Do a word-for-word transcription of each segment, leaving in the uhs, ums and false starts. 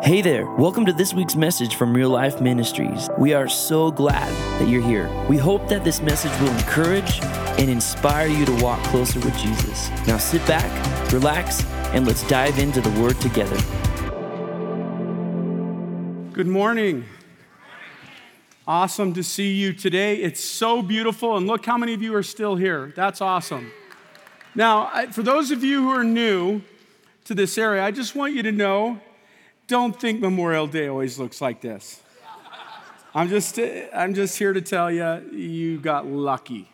Hey there, welcome to this week's message from Real Life Ministries. We are so glad that you're here. We hope that this message will encourage and inspire you to walk closer with Jesus. Now sit back, relax, and let's dive into the Word together. Good morning. Awesome to see you today. It's so beautiful, and look how many of you are still here. That's awesome. Now, for those of you who are new to this area, I just want you to know, don't think Memorial Day always looks like this. I'm just, I'm just here to tell you, you got lucky.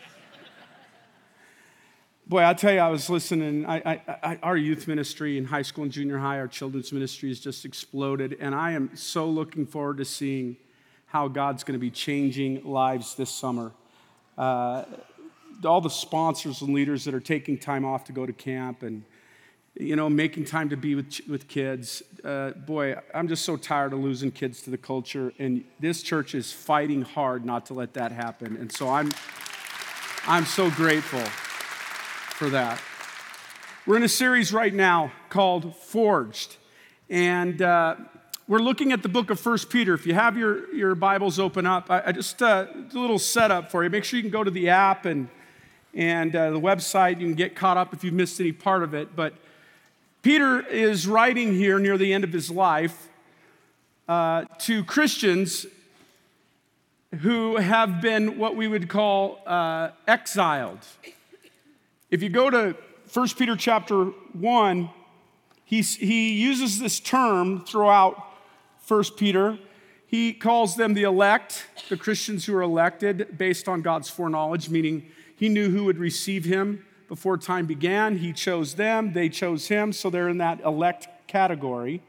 Boy, I'll tell you, I was listening, I, I, I, our youth ministry in high school and junior high, our children's ministry has just exploded, and I am so looking forward to seeing how God's going to be changing lives this summer. Uh, all the sponsors and leaders that are taking time off to go to camp and you know, making time to be with with kids. Uh, boy, I'm just so tired of losing kids to the culture, and this church is fighting hard not to let that happen. And so I'm, I'm so grateful for that. We're in a series right now called Forged, and uh, we're looking at the book of First Peter. If you have your, your Bibles open up, I, I just uh, a little setup for you. Make sure you can go to the app and and uh, the website. You can get caught up if you've missed any part of it, but Peter is writing here near the end of his life uh, to Christians who have been what we would call uh, exiled. If you go to First Peter chapter one, he, he uses this term throughout First Peter. He calls them the elect, the Christians who are elected based on God's foreknowledge, meaning he knew who would receive him. Before time began, he chose them, they chose him, so they're in that elect category.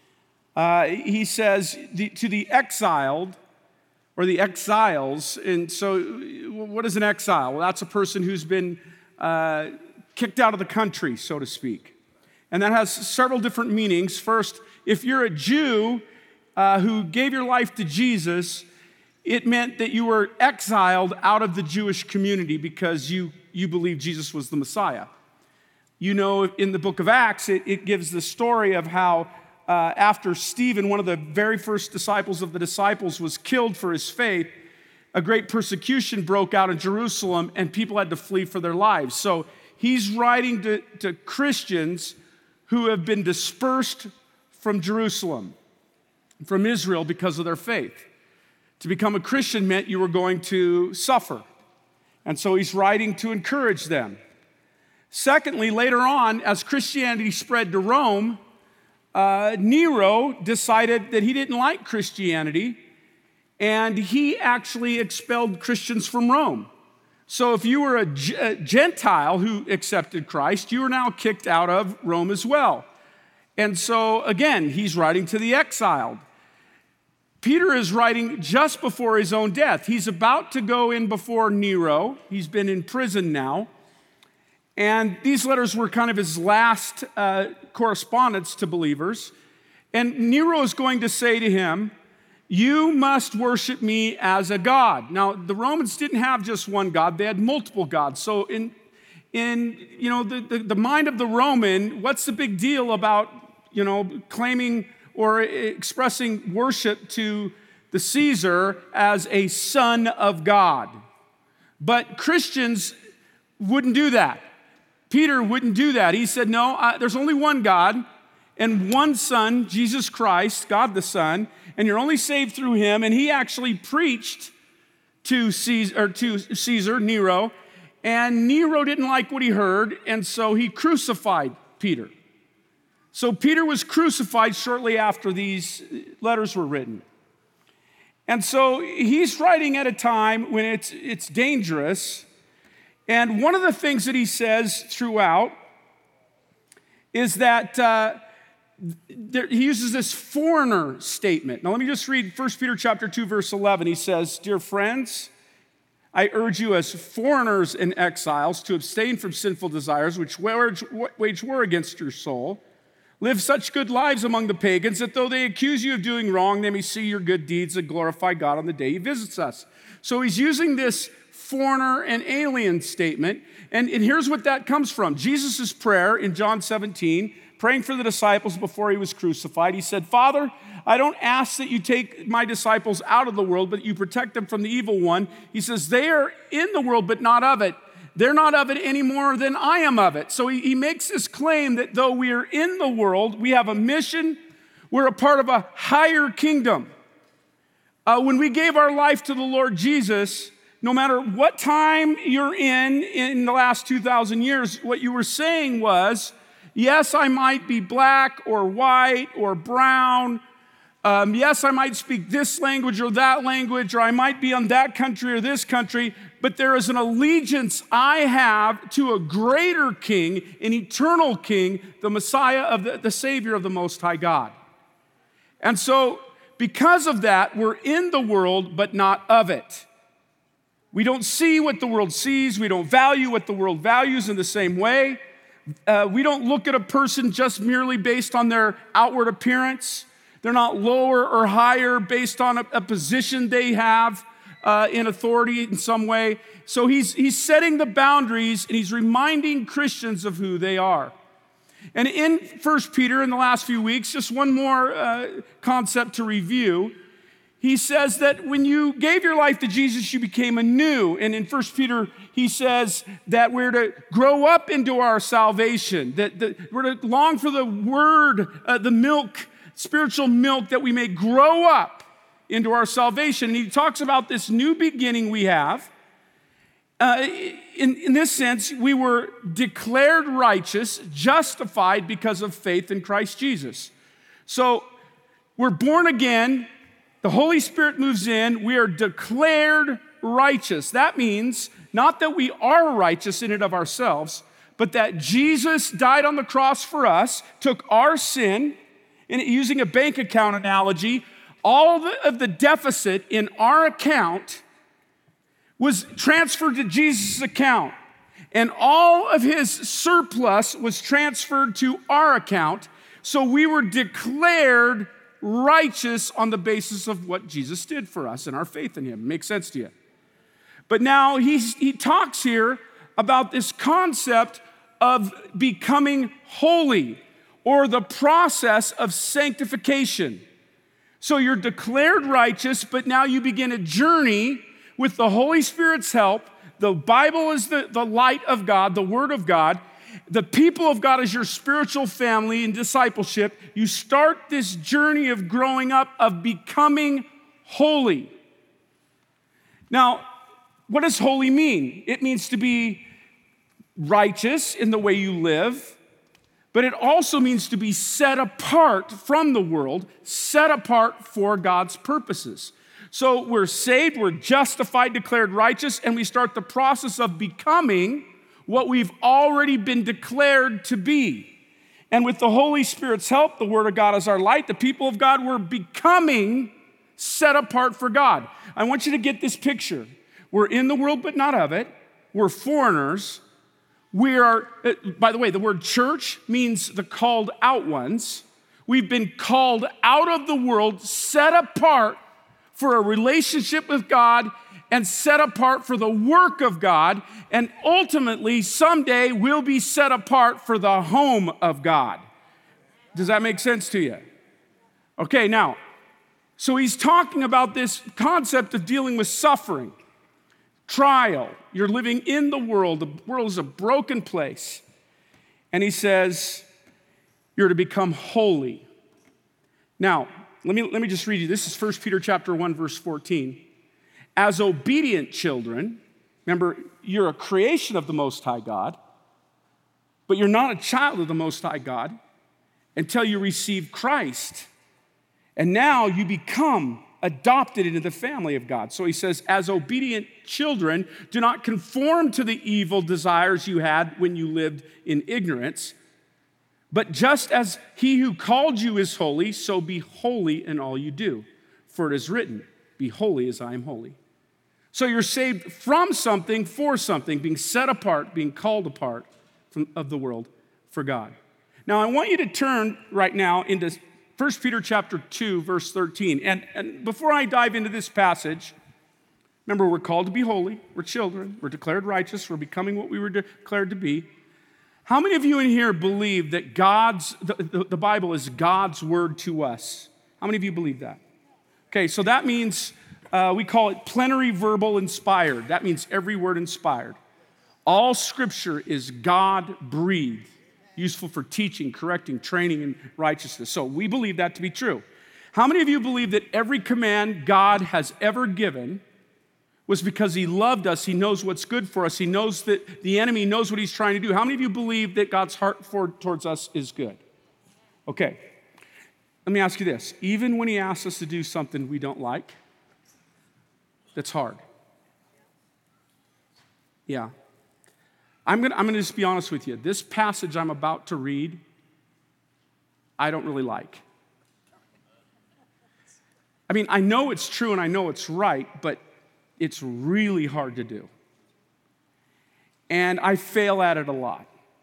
Uh, he says the, to the exiled, or the exiles, and so what is an exile? Well, that's a person who's been uh, kicked out of the country, so to speak. And that has several different meanings. First, if you're a Jew uh, who gave your life to Jesus, it meant that you were exiled out of the Jewish community because you you believe Jesus was the Messiah. You know, in the book of Acts, it, it gives the story of how uh, after Stephen, one of the very first disciples of the disciples, was killed for his faith, a great persecution broke out in Jerusalem and people had to flee for their lives. So he's writing to, to Christians who have been dispersed from Jerusalem, from Israel because of their faith. To become a Christian meant you were going to suffer. And so he's writing to encourage them. Secondly, later on, as Christianity spread to Rome, uh, Nero decided that he didn't like Christianity, and he actually expelled Christians from Rome. So if you were a, G- a Gentile who accepted Christ, you were now kicked out of Rome as well. And so, again, he's writing to the exiled. Peter is writing just before his own death. He's about to go in before Nero. He's been in prison now. And these letters were kind of his last uh, correspondence to believers. And Nero is going to say to him, "You must worship me as a god." Now, the Romans didn't have just one god. They had multiple gods. So in, in you know, the, the, the mind of the Roman, what's the big deal about, you know, claiming or expressing worship to the Caesar as a son of God? But Christians wouldn't do that. Peter wouldn't do that. He said, no, uh, there's only one God and one Son, Jesus Christ, God the Son, and you're only saved through him. And he actually preached to Caesar, or to Caesar, Nero, and Nero didn't like what he heard, and so he crucified Peter. So Peter was crucified shortly after these letters were written. And so he's writing at a time when it's, it's dangerous. And one of the things that he says throughout is that uh, there, he uses this foreigner statement. Now let me just read First Peter chapter two, verse eleven. He says, "Dear friends, I urge you as foreigners and exiles to abstain from sinful desires which wage, wage war against your soul. Live such good lives among the pagans that though they accuse you of doing wrong, they may see your good deeds and glorify God on the day he visits us." So he's using this foreigner and alien statement, and, and here's what that comes from. Jesus' prayer in John seventeen, praying for the disciples before he was crucified. He said, Father, I don't ask that you take my disciples out of the world, but you protect them from the evil one. He says, they are in the world, but not of it. They're not of it any more than I am of it. So he, he makes this claim that though we are in the world, we have a mission, we're a part of a higher kingdom. Uh, when we gave our life to the Lord Jesus, no matter what time you're in in the last two thousand years, what you were saying was, yes, I might be black or white or brown. Um, yes, I might speak this language or that language, or I might be on that country or this country, but there is an allegiance I have to a greater king, an eternal king, the Messiah of the, the Savior of the Most High God. And so, because of that, we're in the world, but not of it. We don't see what the world sees. We don't value what the world values in the same way. Uh, we don't look at a person just merely based on their outward appearance. They're not lower or higher based on a, a position they have uh, in authority in some way. So he's, he's setting the boundaries, and he's reminding Christians of who they are. And in First Peter, in the last few weeks, just one more uh, concept to review. He says that when you gave your life to Jesus, you became anew. And in First Peter, he says that we're to grow up into our salvation, that, that we're to long for the word, uh, the milk, spiritual milk, that we may grow up into our salvation. And he talks about this new beginning we have. Uh, in, in this sense, we were declared righteous, justified because of faith in Christ Jesus. So we're born again. The Holy Spirit moves in. We are declared righteous. That means not that we are righteous in and of ourselves, but that Jesus died on the cross for us, took our sin, and using a bank account analogy, all of the deficit in our account was transferred to Jesus' account. And all of his surplus was transferred to our account. So we were declared righteous on the basis of what Jesus did for us and our faith in him. Makes sense to you? But now he's, he talks here about this concept of becoming holy, or the process of sanctification. So you're declared righteous, but now you begin a journey with the Holy Spirit's help. The Bible is the, the light of God, the Word of God. The people of God is your spiritual family in discipleship. You start this journey of growing up, of becoming holy. Now, what does holy mean? It means to be righteous in the way you live, but it also means to be set apart from the world, set apart for God's purposes. So we're saved, we're justified, declared righteous, and we start the process of becoming what we've already been declared to be. And with the Holy Spirit's help, the Word of God is our light, the people of God, we're becoming set apart for God. I want you to get this picture. We're in the world, but not of it. We're foreigners. We are, by the way, the word church means the called out ones. We've been called out of the world, set apart for a relationship with God, and set apart for the work of God, and ultimately, someday, we'll be set apart for the home of God. Does that make sense to you? Okay, now, so he's talking about this concept of dealing with suffering, trial. You're living in the world. The world is a broken place. And he says, you're to become holy. Now, let me, let me just read you. This is First Peter chapter one, verse fourteen. As obedient children, remember, you're a creation of the Most High God, but you're not a child of the Most High God until you receive Christ. And now you become adopted into the family of God. So he says, as obedient children, do not conform to the evil desires you had when you lived in ignorance, but just as he who called you is holy, so be holy in all you do. For it is written, be holy as I am holy. So you're saved from something for something, being set apart, being called apart from, of the world for God. Now, I want you to turn right now into First Peter chapter two, verse thirteen. And, and before I dive into this passage, remember, we're called to be holy. We're children. We're declared righteous. We're becoming what we were declared to be. How many of you in here believe that God's, the, the, the Bible is God's word to us? How many of you believe that? Okay, so that means uh, we call it plenary verbal inspired. That means every word inspired. All scripture is God-breathed, useful for teaching, correcting, training in righteousness. So we believe that to be true. How many of you believe that every command God has ever given was because he loved us, he knows what's good for us, he knows that the enemy knows what he's trying to do? How many of you believe that God's heart for, towards us is good? Okay, let me ask you this. Even when he asks us to do something we don't like, that's hard. Yeah. I'm gonna, I'm gonna just be honest with you. This passage I'm about to read, I don't really like. I mean, I know it's true and I know it's right, but it's really hard to do. And I fail at it a lot.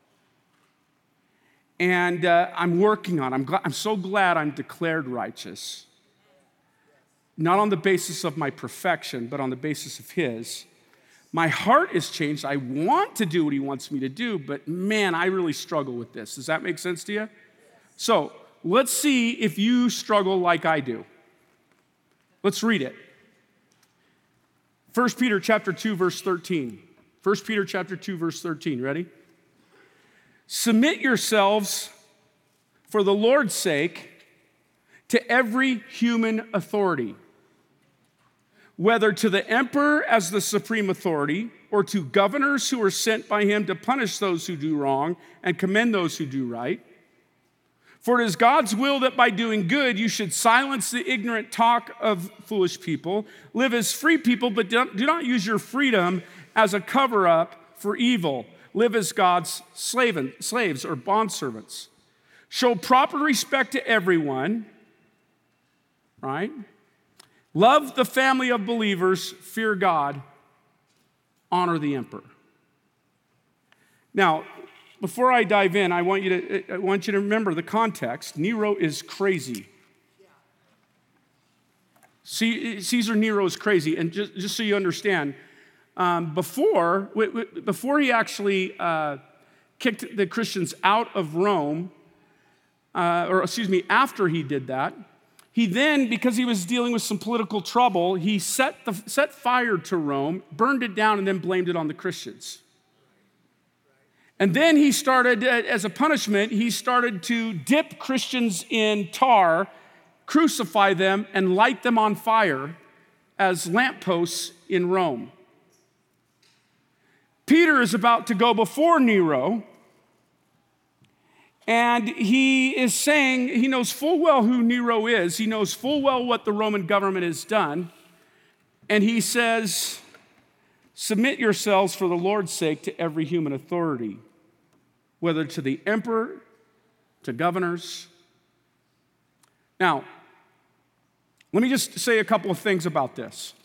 And uh, I'm working on it. I'm, gl- I'm so glad I'm declared righteous. Not on the basis of my perfection, but on the basis of his. My heart is changed. I want to do what he wants me to do, but man, I really struggle with this. Does that make sense to you? So let's see if you struggle like I do. Let's read it. First Peter chapter two, verse thirteen. First Peter chapter two, verse thirteen. Ready? Submit yourselves for the Lord's sake to every human authority, whether to the emperor as the supreme authority or to governors who are sent by him to punish those who do wrong and commend those who do right. For it is God's will that by doing good you should silence the ignorant talk of foolish people. Live as free people, but do not use your freedom as a cover-up for evil. Live as God's slave, slaves or bondservants. Show proper respect to everyone, right? Love the family of believers, fear God, honor the emperor. Now, before I dive in, I want you to, I want you to remember the context. Nero is crazy. See, Caesar Nero is crazy. And just, just so you understand, um, before, before he actually uh, kicked the Christians out of Rome, uh, or excuse me, after he did that, he then, because he was dealing with some political trouble, he set, the, set fire to Rome, burned it down, and then blamed it on the Christians. And then he started, as a punishment, he started to dip Christians in tar, crucify them, and light them on fire as lampposts in Rome. Peter is about to go before Nero, and he is saying, he knows full well who Nero is. He knows full well what the Roman government has done. And he says, submit yourselves for the Lord's sake to every human authority, whether to the emperor, to governors. Now, let me just say a couple of things about this.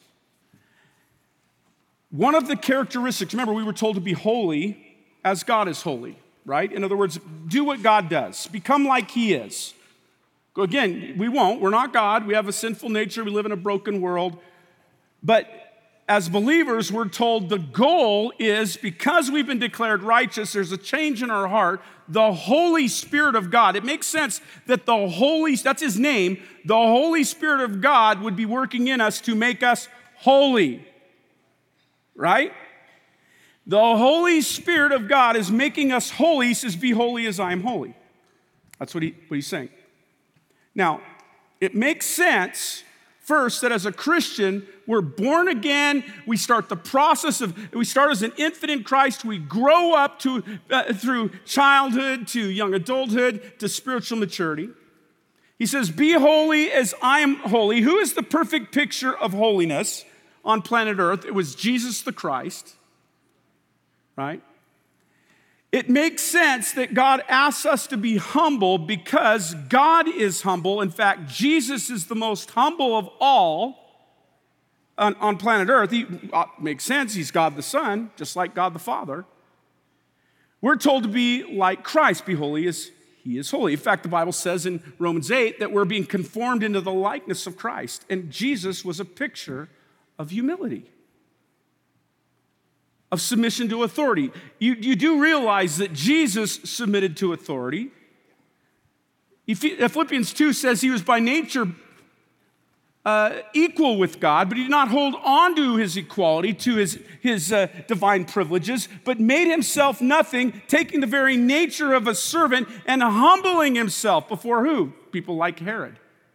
One of the characteristics, remember, we were told to be holy as God is holy, right? In other words, do what God does. Become like he is. Again, we won't. We're not God. We have a sinful nature. We live in a broken world. But as believers, we're told the goal is, because we've been declared righteous, there's a change in our heart, the Holy Spirit of God. It makes sense that the Holy, that's his name, the Holy Spirit of God would be working in us to make us holy, right? The Holy Spirit of God is making us holy. He says, be holy as I am holy. That's what, he, what he's saying. Now, it makes sense first, that as a Christian, we're born again. We start the process of, we start as an infant in Christ. We grow up to uh, through childhood to young adulthood to spiritual maturity. He says, be holy as I am holy. Who is the perfect picture of holiness on planet Earth? It was Jesus the Christ, right? It makes sense that God asks us to be humble because God is humble. In fact, Jesus is the most humble of all on, on planet Earth. He uh, makes sense. He's God the Son, just like God the Father. We're told to be like Christ, be holy as he is holy. In fact, the Bible says in Romans eight that we're being conformed into the likeness of Christ. And Jesus was a picture of humility. of submission to authority. You, you do realize that Jesus submitted to authority. Philippians two says he was by nature uh, equal with God, but he did not hold on to his equality, to his, his uh, divine privileges, but made himself nothing, taking the very nature of a servant and humbling himself before who? People like Herod,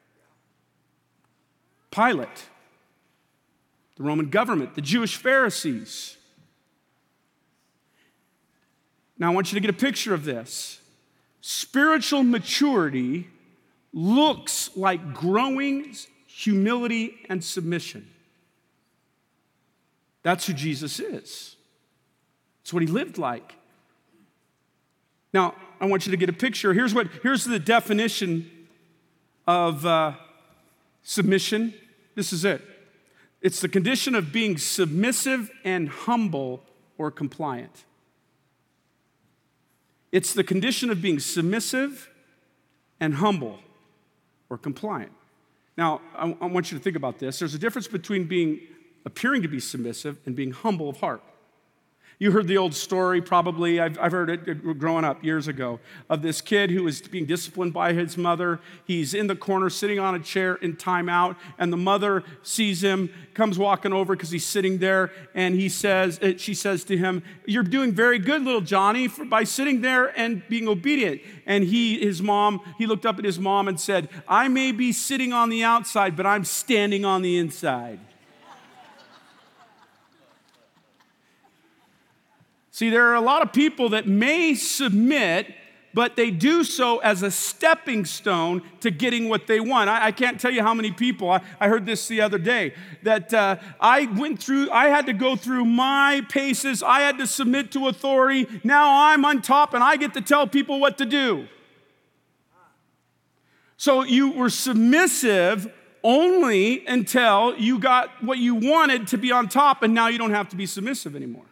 Pilate, the Roman government, the Jewish Pharisees. Now I want you to get a picture of this. Spiritual maturity looks like growing humility and submission. That's who Jesus is. It's what he lived like. Now, I want you to get a picture. Here's what. Here's the definition of uh, submission. This is it. It's the condition of being submissive and humble or compliant. It's the condition of being submissive and humble or compliant. Now, I, I want you to think about this. There's a difference between being appearing to be submissive and being humble of heart. You heard the old story, probably, I've, I've heard it growing up years ago, of this kid who was being disciplined by his mother. He's in the corner sitting on a chair in timeout, and the mother sees him, comes walking over because he's sitting there, and he says, she says to him, "You're doing very good, little Johnny, for, by sitting there and being obedient." And he, his mom, he looked up at his mom and said, "I may be sitting on the outside, but I'm standing on the inside." See, there are a lot of people that may submit, but they do so as a stepping stone to getting what they want. I, I can't tell you how many people, I, I heard this the other day, that uh, I went through, I had to go through my paces, I had to submit to authority, now I'm on top and I get to tell people what to do. So you were submissive only until you got what you wanted to be on top, and now you don't have to be submissive anymore.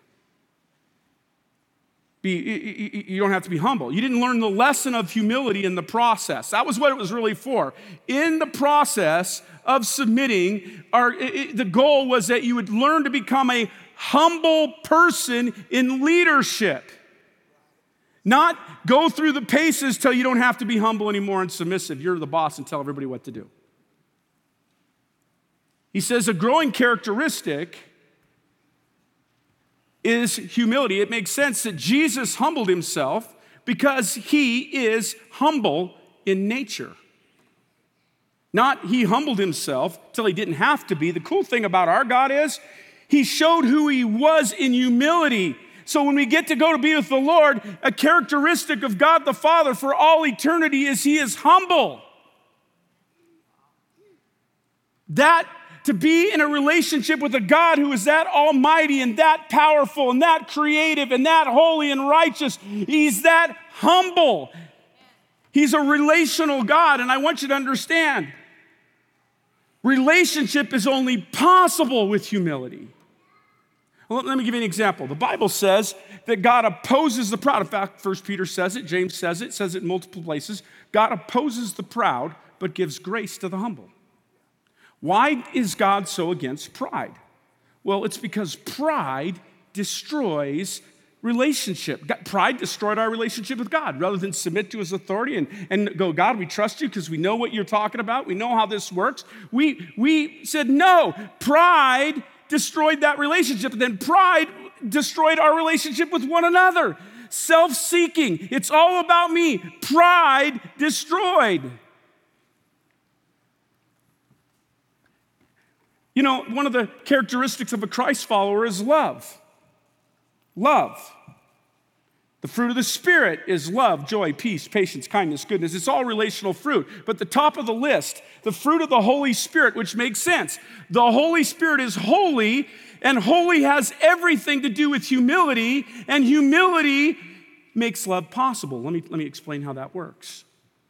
Be, you don't have to be humble. You didn't learn the lesson of humility in the process. That was what it was really for. In the process of submitting, our, it, the goal was that you would learn to become a humble person in leadership. Not go through the paces till you don't have to be humble anymore and submissive. You're the boss and tell everybody what to do. He says a growing characteristic is humility. It makes sense that Jesus humbled himself because he is humble in nature. Not he humbled himself till he didn't have to be. The cool thing about our God is he showed who he was in humility. So when we get to go to be with the Lord, a characteristic of God the Father for all eternity is he is humble. That to be in a relationship with a God who is that almighty and that powerful and that creative and that holy and righteous, he's that humble. He's a relational God, and I want you to understand, relationship is only possible with humility. Well, let me give you an example. The Bible says that God opposes the proud. In fact, First Peter says it, James says it, says it in multiple places. God opposes the proud, but gives grace to the humble. Why is God so against pride? Well, it's because pride destroys relationship. Pride destroyed our relationship with God. Rather than submit to his authority and, and go, "God, we trust you because we know what you're talking about. We know how this works." We, we said, no, pride destroyed that relationship. And then pride destroyed our relationship with one another. Self-seeking. It's all about me. Pride destroyed. You know, one of the characteristics of a Christ follower is love. Love. The fruit of the Spirit is love, joy, peace, patience, kindness, goodness. It's all relational fruit. But the top of the list, the fruit of the Holy Spirit, which makes sense. The Holy Spirit is holy, and holy has everything to do with humility, and humility makes love possible. Let me, let me explain how that works.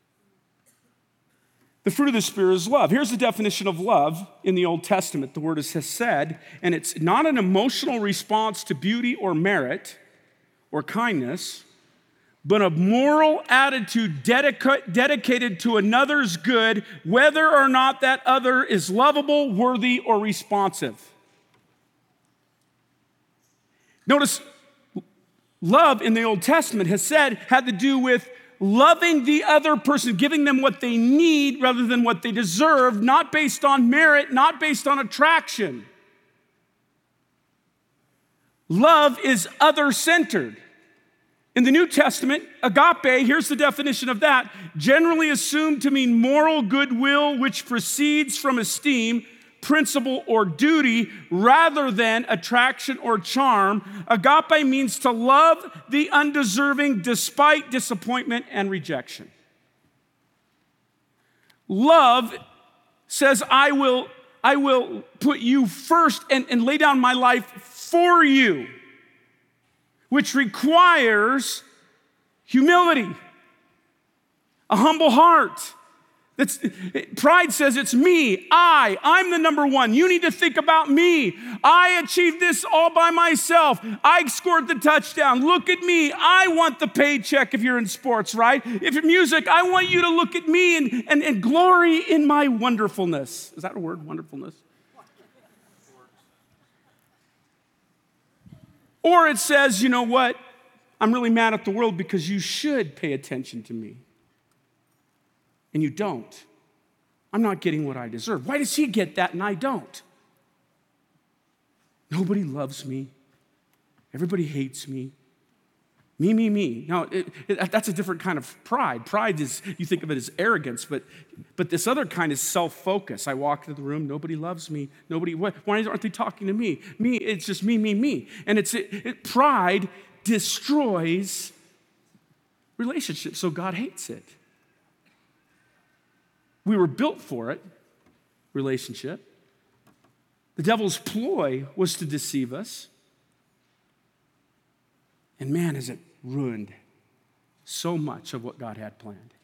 The fruit of the Spirit is love. Here's the definition of love in the Old Testament. The word is hesed, and it's not an emotional response to beauty or merit or kindness, but a moral attitude dedica- dedicated to another's good, whether or not that other is lovable, worthy, or responsive. Notice, love in the Old Testament has said, had to do with loving the other person, giving them what they need rather than what they deserve, not based on merit, not based on attraction. Love is other-centered. In the New Testament, agape, here's the definition of that, generally assumed to mean moral goodwill which proceeds from esteem, principle, or duty rather than attraction or charm. Agape means to love the undeserving despite disappointment and rejection. Love says, I will, I will put you first and, and lay down my life for you, which requires humility, a humble heart. That's, pride says it's me, I, I'm the number one. You need to think about me. I achieved this all by myself. I scored the touchdown. Look at me. I want the paycheck if you're in sports, right? If you're music, I want you to look at me and, and, and glory in my wonderfulness. Is that a word, wonderfulness? Or it says, you know what? I'm really mad at the world because you should pay attention to me. And you don't. I'm not getting what I deserve. Why does he get that and I don't? Nobody loves me. Everybody hates me. Me, me, me. Now, it, it, that's a different kind of pride. Pride is, you think of it as arrogance, but, but this other kind is self-focus. I walk into the room, nobody loves me. Nobody, why aren't they talking to me? Me, it's just me, me, me. And it's it, it, pride destroys relationships, so God hates it. We were built for it, relationship. The devil's ploy was to deceive us. And man, has it ruined so much of what God had planned.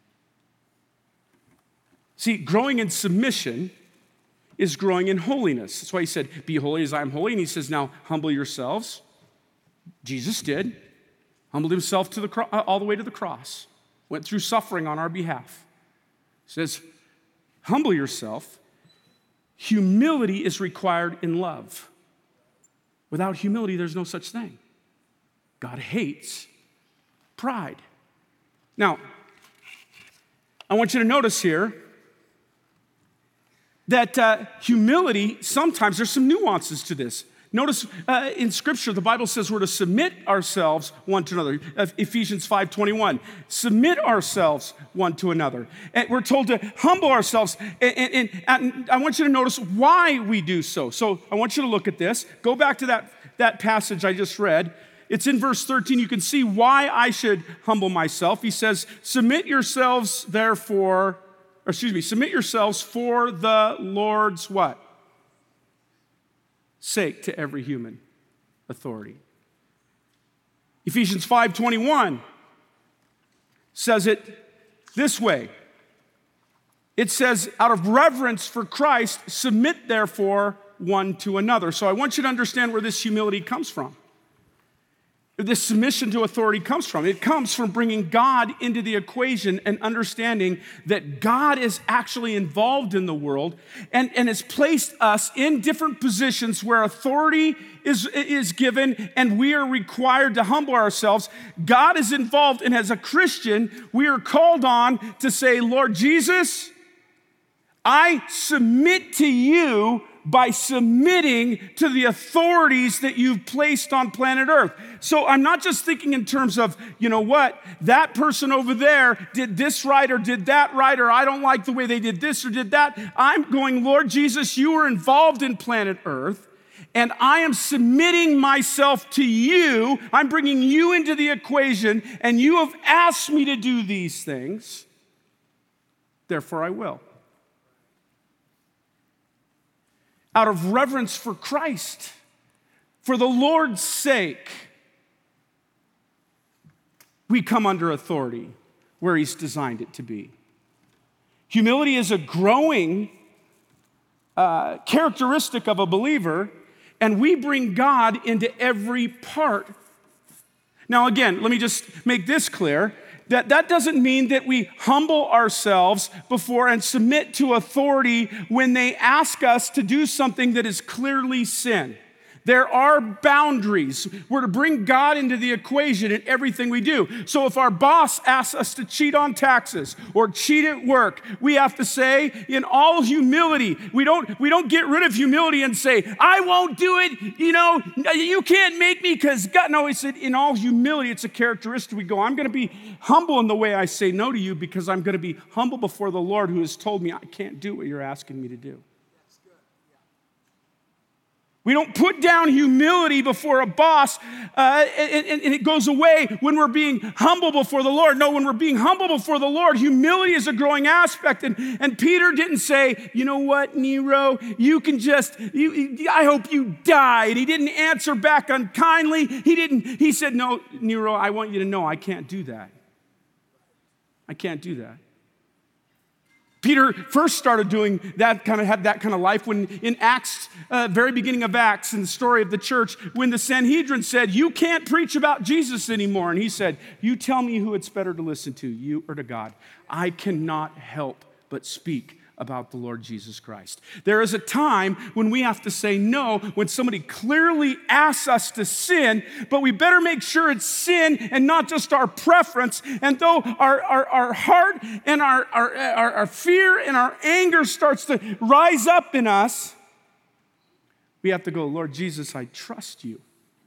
See, growing in submission is growing in holiness. That's why he said, be holy as I am holy. And he says, now humble yourselves. Jesus did. Humbled himself to the cro- all the way to the cross. Went through suffering on our behalf. He says, humble yourself. Humility is required in love. Without humility, there's no such thing. God hates pride. Now, I want you to notice here that uh, humility, sometimes there's some nuances to this. Notice uh, in Scripture, the Bible says we're to submit ourselves one to another. Uh, Ephesians five twenty-one, submit ourselves one to another. And we're told to humble ourselves. And, and, and I want you to notice why we do so. So I want you to look at this. Go back to that, that passage I just read. It's in verse thirteen. You can see why I should humble myself. He says, submit yourselves therefore, or excuse me, submit yourselves for the Lord's what? Sake to every human authority. Ephesians five twenty-one says it this way. It says, out of reverence for Christ, submit therefore one to another. So I want you to understand where this humility comes from. This submission to authority comes from. It comes from bringing God into the equation and understanding that God is actually involved in the world and, and has placed us in different positions where authority is, is given and we are required to humble ourselves. God is involved, and as a Christian, we are called on to say, Lord Jesus, I submit to you by submitting to the authorities that you've placed on planet Earth. So I'm not just thinking in terms of, you know what, that person over there did this right or did that right, or I don't like the way they did this or did that. I'm going, Lord Jesus, you were involved in planet Earth, and I am submitting myself to you. I'm bringing you into the equation, and you have asked me to do these things. Therefore, I will. Out of reverence for Christ, for the Lord's sake, we come under authority where he's designed it to be. Humility is a growing uh, characteristic of a believer, and we bring God into every part. Now again, let me just make this clear. That, that doesn't mean that we humble ourselves before and submit to authority when they ask us to do something that is clearly sin. There are boundaries. We're to bring God into the equation in everything we do. So if our boss asks us to cheat on taxes or cheat at work, we have to say in all humility, we don't, we don't get rid of humility and say, I won't do it, you know, you can't make me because God, no, it's in all humility, it's a characteristic. We go, I'm going to be humble in the way I say no to you because I'm going to be humble before the Lord who has told me I can't do what you're asking me to do. We don't put down humility before a boss uh, and, and, and it goes away when we're being humble before the Lord. No, when we're being humble before the Lord, humility is a growing aspect. And, and Peter didn't say, you know what, Nero, you can just, you, I hope you die. And he didn't answer back unkindly. He didn't, he said, no, Nero, I want you to know I can't do that. I can't do that. Peter first started doing that kind of, had that kind of life when in Acts, uh, very beginning of Acts, in the story of the church, when the Sanhedrin said, you can't preach about Jesus anymore. And he said, you tell me who it's better to listen to, you or to God. I cannot help but speak about the Lord Jesus Christ. There is a time when we have to say no when somebody clearly asks us to sin, but we better make sure it's sin and not just our preference. And though our, our, our heart and our, our, our, our fear and our anger starts to rise up in us, we have to go, Lord Jesus, I trust you.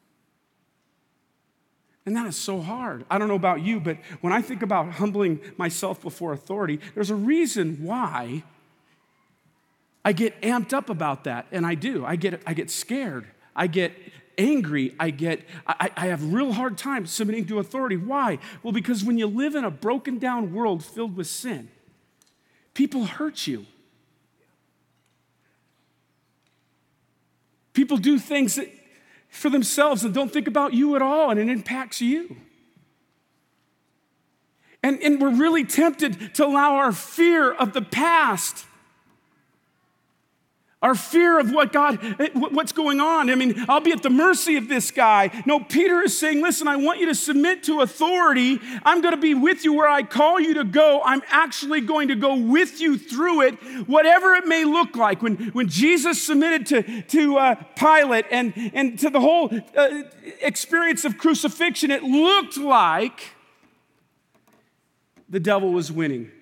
And that is so hard. I don't know about you, but when I think about humbling myself before authority, there's a reason why I get amped up about that, and I do. I get, I get scared. I get angry. I get, I, I have real hard time submitting to authority. Why? Well, because when you live in a broken down world filled with sin, people hurt you. People do things that, for themselves and don't think about you at all, and it impacts you. And, and we're really tempted to allow our fear of the past, our fear of what God, what's going on. I mean, I'll be at the mercy of this guy. No, Peter is saying, listen, I want you to submit to authority. I'm going to be with you where I call you to go. I'm actually going to go with you through it, whatever it may look like. When, when Jesus submitted to, to uh, Pilate and, and to the whole uh, experience of crucifixion, it looked like the devil was winning.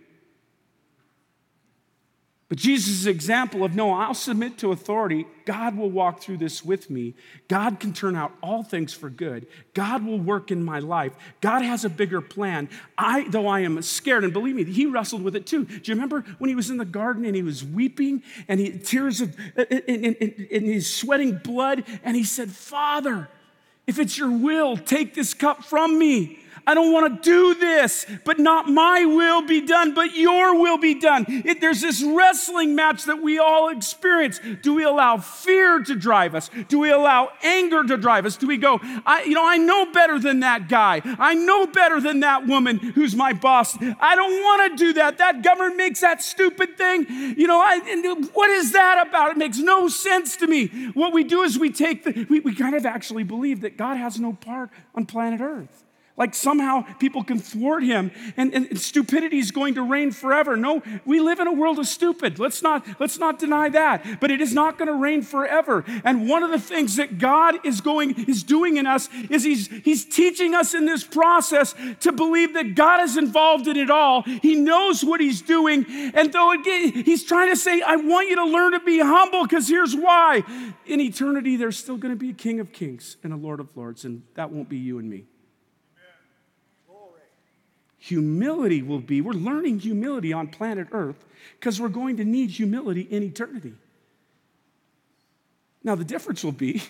But Jesus' example of, no, I'll submit to authority. God will walk through this with me. God can turn out all things for good. God will work in my life. God has a bigger plan. I, though I am scared, and believe me, he wrestled with it too. Do you remember when he was in the garden and he was weeping and he tears of, and, and, and he's sweating blood, and he said, Father, if it's your will, take this cup from me. I don't want to do this, but not my will be done, but your will be done. It, there's this wrestling match that we all experience. Do we allow fear to drive us? Do we allow anger to drive us? Do we go, I, you know, I know better than that guy. I know better than that woman who's my boss. I don't want to do that. That government makes that stupid thing. You know, I, and what is that about? It makes no sense to me. What we do is we take the, we, we kind of actually believe that God has no part on planet Earth. Like somehow people can thwart him and, and stupidity is going to reign forever. No, we live in a world of stupid. Let's not, let's not deny that. But it is not going to reign forever. And one of the things that God is going, is doing in us is he's, he's teaching us in this process to believe that God is involved in it all. He knows what he's doing. And though again, he's trying to say, I want you to learn to be humble because here's why. In eternity, there's still going to be a King of Kings and a Lord of Lords. And that won't be you and me. Humility will be, we're learning humility on planet Earth because we're going to need humility in eternity. Now, the difference will be,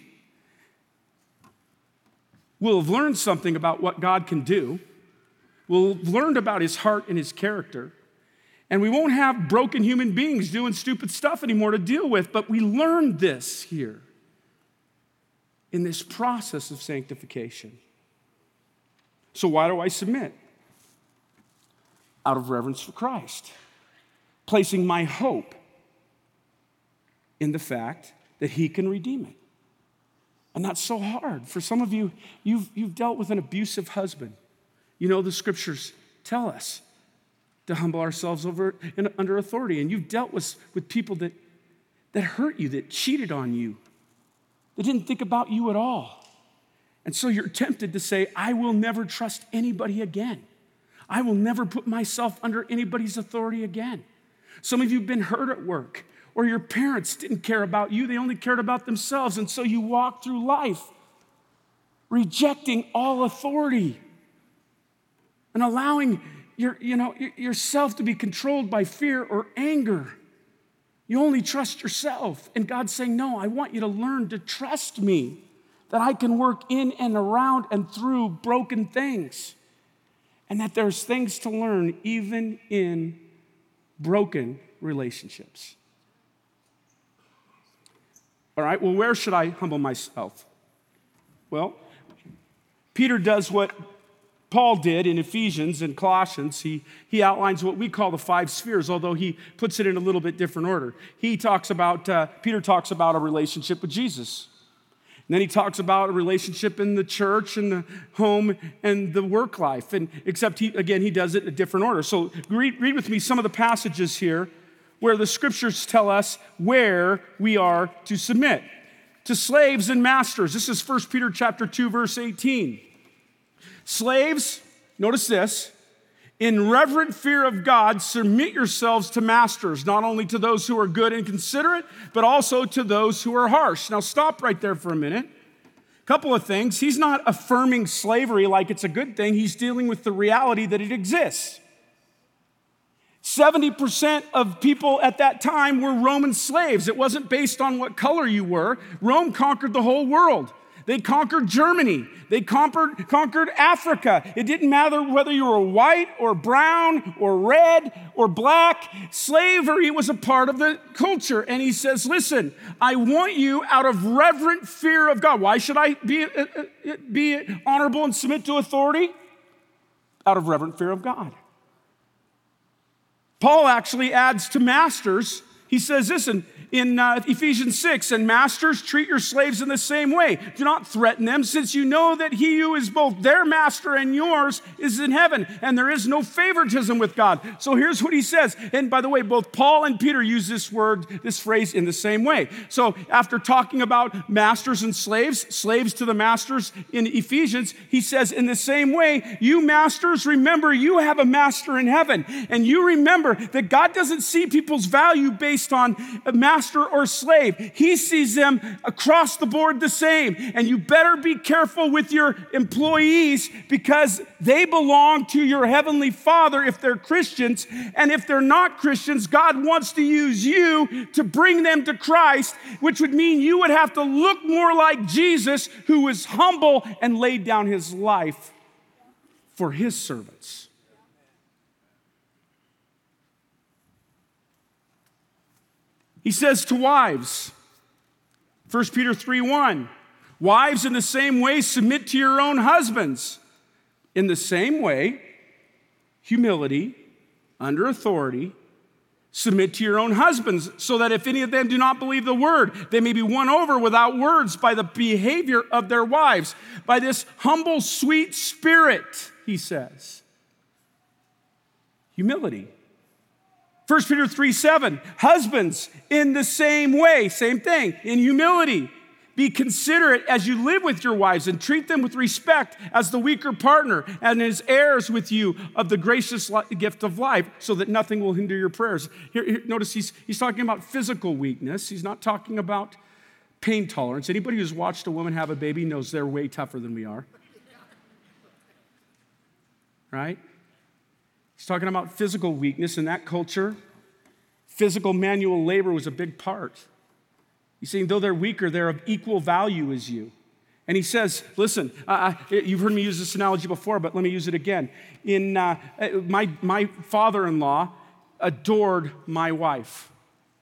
we'll have learned something about what God can do. We'll have learned about his heart and his character. And we won't have broken human beings doing stupid stuff anymore to deal with, but we learned this here in this process of sanctification. So why do I submit? Out of reverence for Christ, placing my hope in the fact that he can redeem it. And that's so hard. For some of you, you've, you've dealt with an abusive husband. You know the scriptures tell us to humble ourselves over in, under authority. And you've dealt with, with people that, that hurt you, that cheated on you, They didn't think about you at all. And so you're tempted to say, I will never trust anybody again. I will never put myself under anybody's authority again. Some of you have been hurt at work, or your parents didn't care about you. They only cared about themselves. And so you walk through life rejecting all authority and allowing your, you know, yourself to be controlled by fear or anger. You only trust yourself. And God's saying, no, I want you to learn to trust me, that I can work in and around and through broken things, and that there's things to learn even in broken relationships. All right, well, where should I humble myself? Well, Peter does what Paul did in Ephesians and Colossians. He, he outlines what we call the five spheres, although he puts it in a little bit different order. He talks about, uh, Peter talks about a relationship with Jesus. And then he talks about a relationship in the church and the home and the work life. And except, he, again, he does it in a different order. So read, read with me some of the passages here where the scriptures tell us where we are to submit. To slaves and masters. This is First Peter chapter two, verse eighteen. Slaves, notice this, in reverent fear of God, submit yourselves to masters, not only to those who are good and considerate, but also to those who are harsh. Now stop right there for a minute. Couple of things. He's not affirming slavery like it's a good thing. He's dealing with the reality that it exists. seventy percent of people at that time were Roman slaves. It wasn't based on what color you were. Rome conquered the whole world. They conquered Germany. They conquered, conquered Africa. It didn't matter whether you were white or brown or red or black. Slavery was a part of the culture. And he says, listen, I want you out of reverent fear of God. Why should I be, uh, be honorable and submit to authority? Out of reverent fear of God. Paul actually adds to masters. He says, listen, in uh, Ephesians six, and masters, treat your slaves in the same way. Do not threaten them, since you know that he who is both their master and yours is in heaven, and there is no favoritism with God. So here's what he says. And by the way, both Paul and Peter use this word, this phrase in the same way. So after talking about masters and slaves, slaves to the masters in Ephesians, he says, in the same way, you masters, remember you have a master in heaven. And you remember that God doesn't see people's value based on a master or slave. He sees them across the board the same. And you better be careful with your employees, because they belong to your heavenly Father if they're Christians. And if they're not Christians, God wants to use you to bring them to Christ, which would mean you would have to look more like Jesus, who was humble and laid down his life for his servants. He says to wives, First Peter three one, wives, in the same way, submit to your own husbands. In the same way, humility, under authority, submit to your own husbands, so that if any of them do not believe the word, they may be won over without words by the behavior of their wives, by this humble, sweet spirit, he says. Humility. First Peter three seven, husbands, in the same way, same thing, in humility, be considerate as you live with your wives, and treat them with respect as the weaker partner and as heirs with you of the gracious gift of life, so that nothing will hinder your prayers. Here, here, notice he's, he's talking about physical weakness. He's not talking about pain tolerance. Anybody who's watched a woman have a baby knows they're way tougher than we are. Right? He's talking about physical weakness. In that culture, physical manual labor was a big part. He's saying, though they're weaker, they're of equal value as you. And he says, listen, uh, you've heard me use this analogy before, but let me use it again. In uh, my, my father-in-law adored my wife.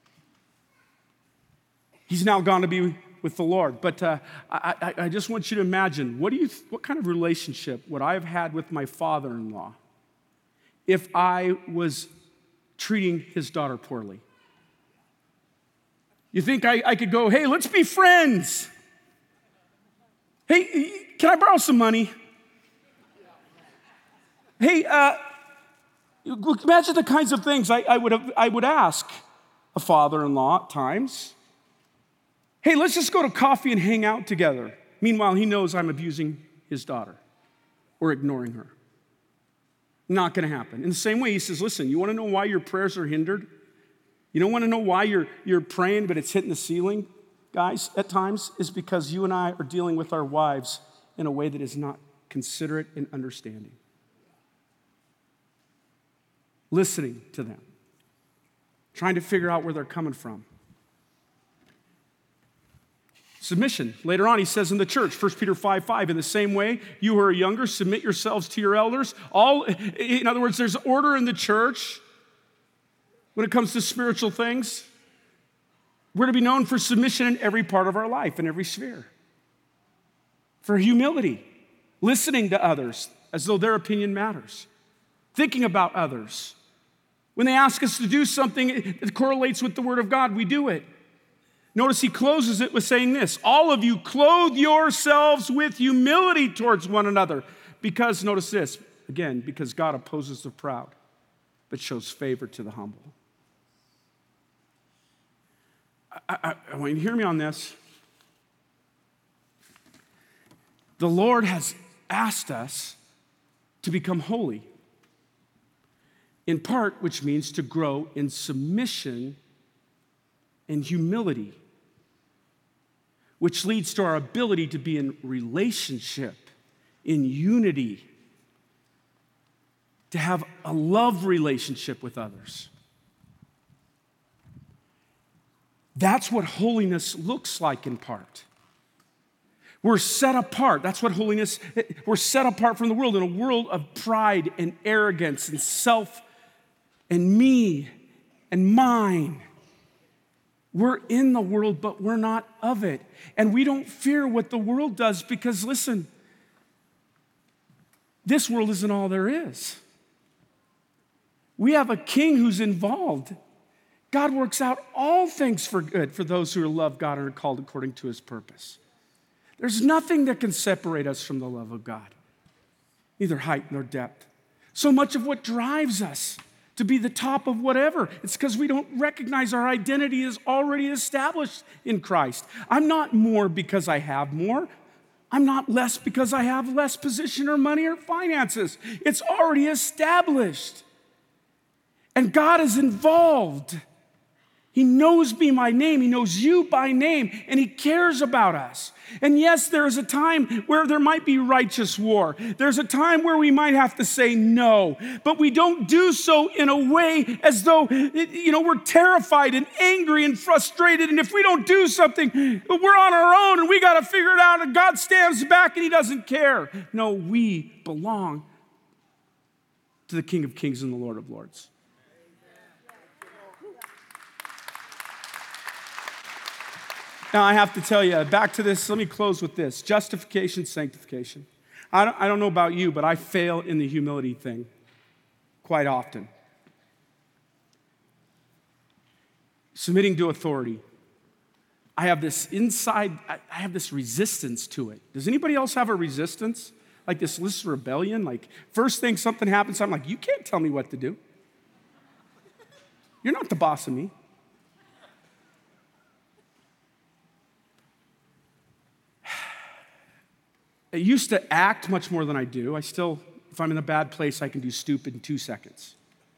He's now gone to be with the Lord. But uh, I, I, I just want you to imagine, what do you, what kind of relationship would I have had with my father-in-law if I was treating his daughter poorly? You think I, I could go, hey, let's be friends. Hey, can I borrow some money? Hey, uh, imagine the kinds of things I, I, would have, I would ask a father-in-law at times. Hey, let's just go to coffee and hang out together. Meanwhile, he knows I'm abusing his daughter or ignoring her. Not going to happen. In the same way, he says, listen, you want to know why your prayers are hindered? You don't want to know why you're, you're praying, but it's hitting the ceiling, guys, at times? Is because you and I are dealing with our wives in a way that is not considerate and understanding. Listening to them. Trying to figure out where they're coming from. Submission. Later on, he says in the church, First Peter five five, in the same way, you who are younger, submit yourselves to your elders. All, in other words, there's order in the church when it comes to spiritual things. We're to be known for submission in every part of our life, in every sphere. For humility, listening to others as though their opinion matters. Thinking about others. When they ask us to do something that correlates with the Word of God, we do it. Notice he closes it with saying this, all of you clothe yourselves with humility towards one another. Because, notice this, again, because God opposes the proud, but shows favor to the humble. I, I, I want you to hear me on this. The Lord has asked us to become holy. In part, which means to grow in submission and humility, which leads to our ability to be in relationship, in unity, to have a love relationship with others. That's what holiness looks like in part. We're set apart. That's what holiness, we're set apart from the world in a world of pride and arrogance and self and me and mine. We're in the world, but we're not of it. And we don't fear what the world does because, listen, this world isn't all there is. We have a king who's involved. God works out all things for good for those who love God and are called according to his purpose. There's nothing that can separate us from the love of God, neither height nor depth. So much of what drives us to be the top of whatever, it's because we don't recognize our identity is already established in Christ. I'm not more because I have more. I'm not less because I have less position or money or finances. It's already established. And God is involved. He knows me by name. He knows you by name, and he cares about us. And yes, there is a time where there might be righteous war. There's a time where we might have to say no, but we don't do so in a way as though, you know, we're terrified and angry and frustrated. And if we don't do something, we're on our own and we got to figure it out. And God stands back and he doesn't care. No, we belong to the King of Kings and the Lord of Lords. Now, I have to tell you, back to this, let me close with this. Justification, sanctification. I don't, I don't know about you, but I fail in the humility thing quite often. Submitting to authority. I have this inside, I have this resistance to it. Does anybody else have a resistance? Like this list of rebellion? Like, first thing something happens, I'm like, you can't tell me what to do. You're not the boss of me. I used to act much more than I do. I still, if I'm in a bad place, I can do stupid in two seconds.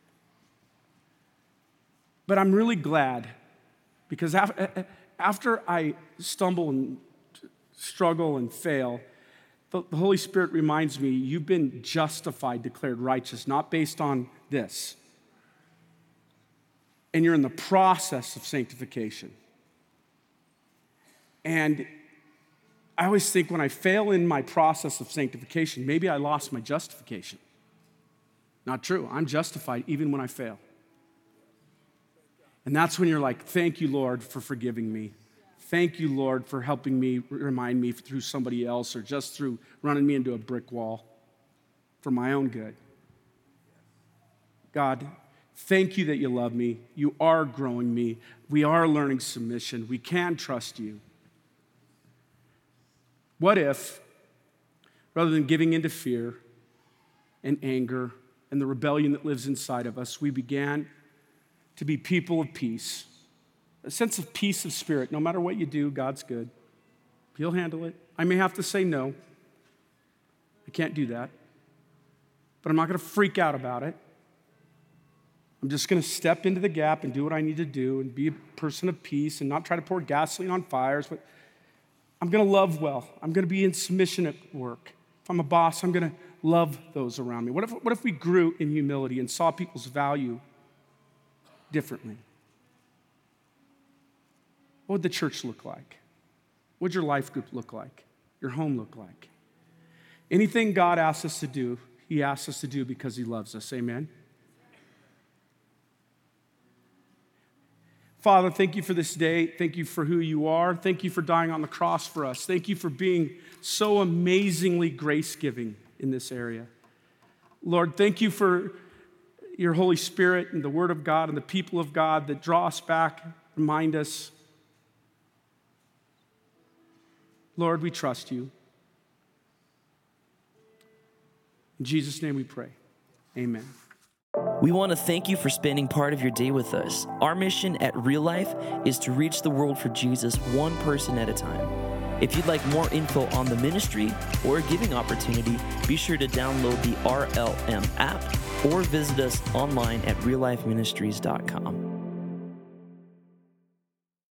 But I'm really glad because after I stumble and struggle and fail, the Holy Spirit reminds me, you've been justified, declared righteous, not based on this. And you're in the process of sanctification. And I always think when I fail in my process of sanctification, maybe I lost my justification. Not true. I'm justified even when I fail. And that's when you're like, thank you, Lord, for forgiving me. Thank you, Lord, for helping me, remind me through somebody else or just through running me into a brick wall for my own good. God, thank you that you love me. You are growing me. We are learning submission. We can trust you. What if, rather than giving into fear and anger and the rebellion that lives inside of us, we began to be people of peace, a sense of peace of spirit. No matter what you do, God's good. He'll handle it. I may have to say no. I can't do that. But I'm not going to freak out about it. I'm just going to step into the gap and do what I need to do and be a person of peace and not try to pour gasoline on fires. But I'm going to love well. I'm going to be in submission at work. If I'm a boss, I'm going to love those around me. What if, what if we grew in humility and saw people's value differently? What would the church look like? What would your life group look like? Your home look like? Anything God asks us to do, he asks us to do because he loves us. Amen? Father, thank you for this day. Thank you for who you are. Thank you for dying on the cross for us. Thank you for being so amazingly grace-giving in this area. Lord, thank you for your Holy Spirit and the Word of God and the people of God that draw us back, remind us. Lord, we trust you. In Jesus' name we pray. Amen. We want to thank you for spending part of your day with us. Our mission at Real Life is to reach the world for Jesus one person at a time. If you'd like more info on the ministry or a giving opportunity, be sure to download the R L M app or visit us online at real life ministries dot com.